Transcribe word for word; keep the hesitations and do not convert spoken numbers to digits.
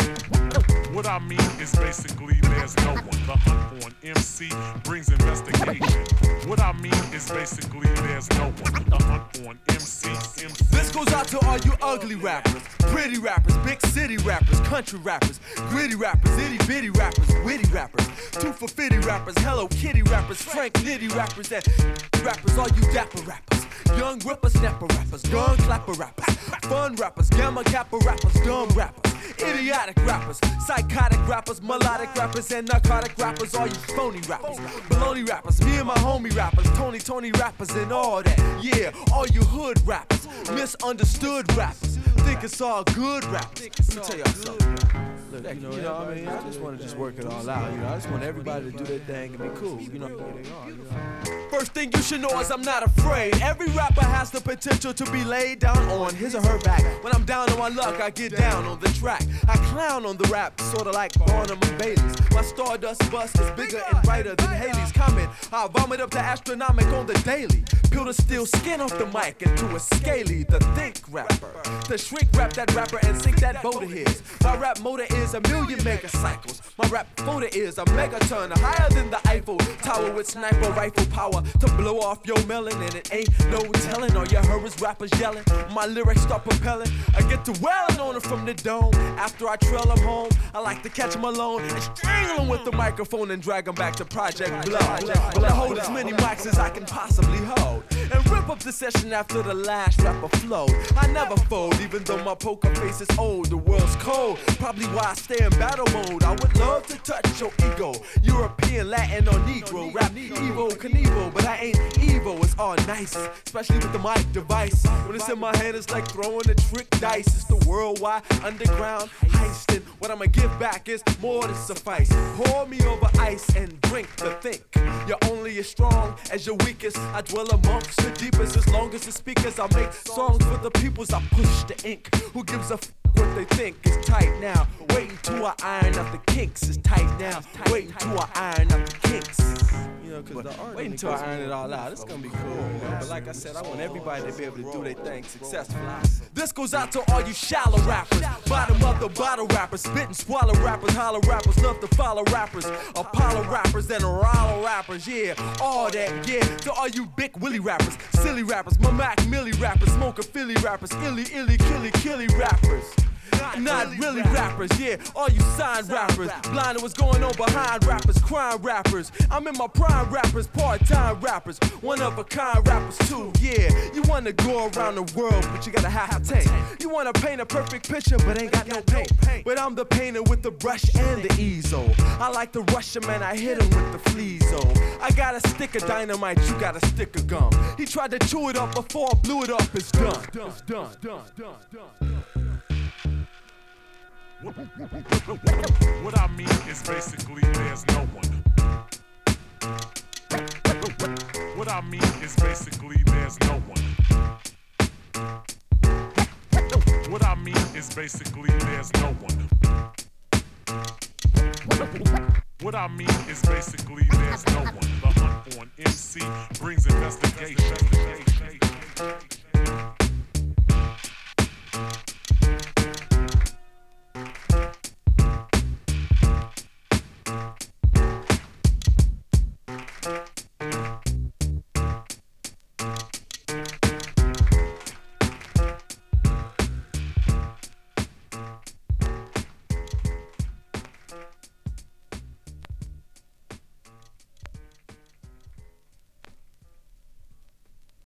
What I mean is basically there's no one. The hunt on M C brings investigation. What I mean is basically there's no one. The hunt on M C, M C. This goes out to all you ugly rappers, pretty rappers, big city rappers, country rappers, gritty rappers, itty bitty rappers, witty rappers, two for fifty rappers, Hello Kitty rappers, Frank Nitty rappers, and rappers, all you dapper rappers, young ripper snapper rappers, gun clapper rappers, fun rappers, gamma kappa rappers, dumb rappers, idiotic rappers, psychotic rappers, melodic rappers, and narcotic rappers, all you phony rappers, baloney rappers, me and my homie rappers, Tony Tony rappers, and all that. Yeah, all you hood rappers, misunderstood rappers, think it's all good rappers. Let me tell y'all something. Look, you know, you know what I mean? I just want to just work it all out. You know, I just want everybody to do their thing and be cool. You know. First thing you should know is I'm not afraid. Every rapper has the potential to be laid down on his or her back. When I'm down on my luck, I get down on the track. I clown on the rap, sorta like Barnum and Bailey's. My Stardust bust is bigger and brighter than Haley's comment. I vomit up the astronomic on the daily. Peel the steel skin off the mic into a scaly, the think rapper. The shrink rap that rapper and sink that boat of his. My rap motor is a million megacycles. My rap motor is a megaton, higher than the Eiffel Tower with sniper rifle power to blow off your melon. And it ain't no telling, all you heard is rappers yelling. My lyrics start propelling. I get to wailing on them from the dome. After I trail them home, I like to catch them alone and strangle them with the microphone and drag them back to Project Blood. But I hold as many mics as I can possibly hold and rip up the session after the last rapper flowed. I never fold, even though my poker face is old. The world's cold, probably why I stay in battle mode. I would love to touch your ego, European, Latin, or Negro. Rap Evo, Knievel, but I ain't Evo. It's all nice, especially with the mic device. When it's in my hand, it's like throwing a trick dice. It's the worldwide underground heist, and what I'ma give back is more than suffice. Pour me over ice and drink to think. You're only as strong as your weakest. I dwell amongst the deepest. As long as the speakers, I make songs for the peoples. I push the ink. Who gives a f what they think is tight now? Wait until I iron out the kinks. It's tight now. Wait until I iron out the kinks. You know, cause the art wait until I iron it all out. It's gonna be cool, you know? But like I said, I want everybody to be able to do their thing successfully. This goes out to all you shallow rappers, bottom of the bottle rappers, spit and swallow rappers, holler rappers, love to follow rappers, Apollo rappers and Rollo rappers, yeah, all that, yeah. To all you big Willie rappers, silly rappers, my Mac Millie rappers, smoker Philly rappers, illy illy killy killy rappers. Not really rappers, yeah, all you signed rappers, blind to what's going on behind rappers, crime rappers. I'm in my prime rappers, part-time rappers, one of a kind rappers too, yeah. You wanna go around the world, but you gotta have a tank. You wanna paint a perfect picture, but ain't got no paint. But I'm the painter with the brush and the easel. I like to rush him and I hit him with the fleazo. I got a stick of dynamite, you got a stick of gum. He tried to chew it up before I blew it up, it's done. It's done, done, done, done. What I mean is basically there's no one. What I mean is basically there's no one. What I mean is basically there's no one. What I mean is basically there's no one. The hunt on M C brings investigation.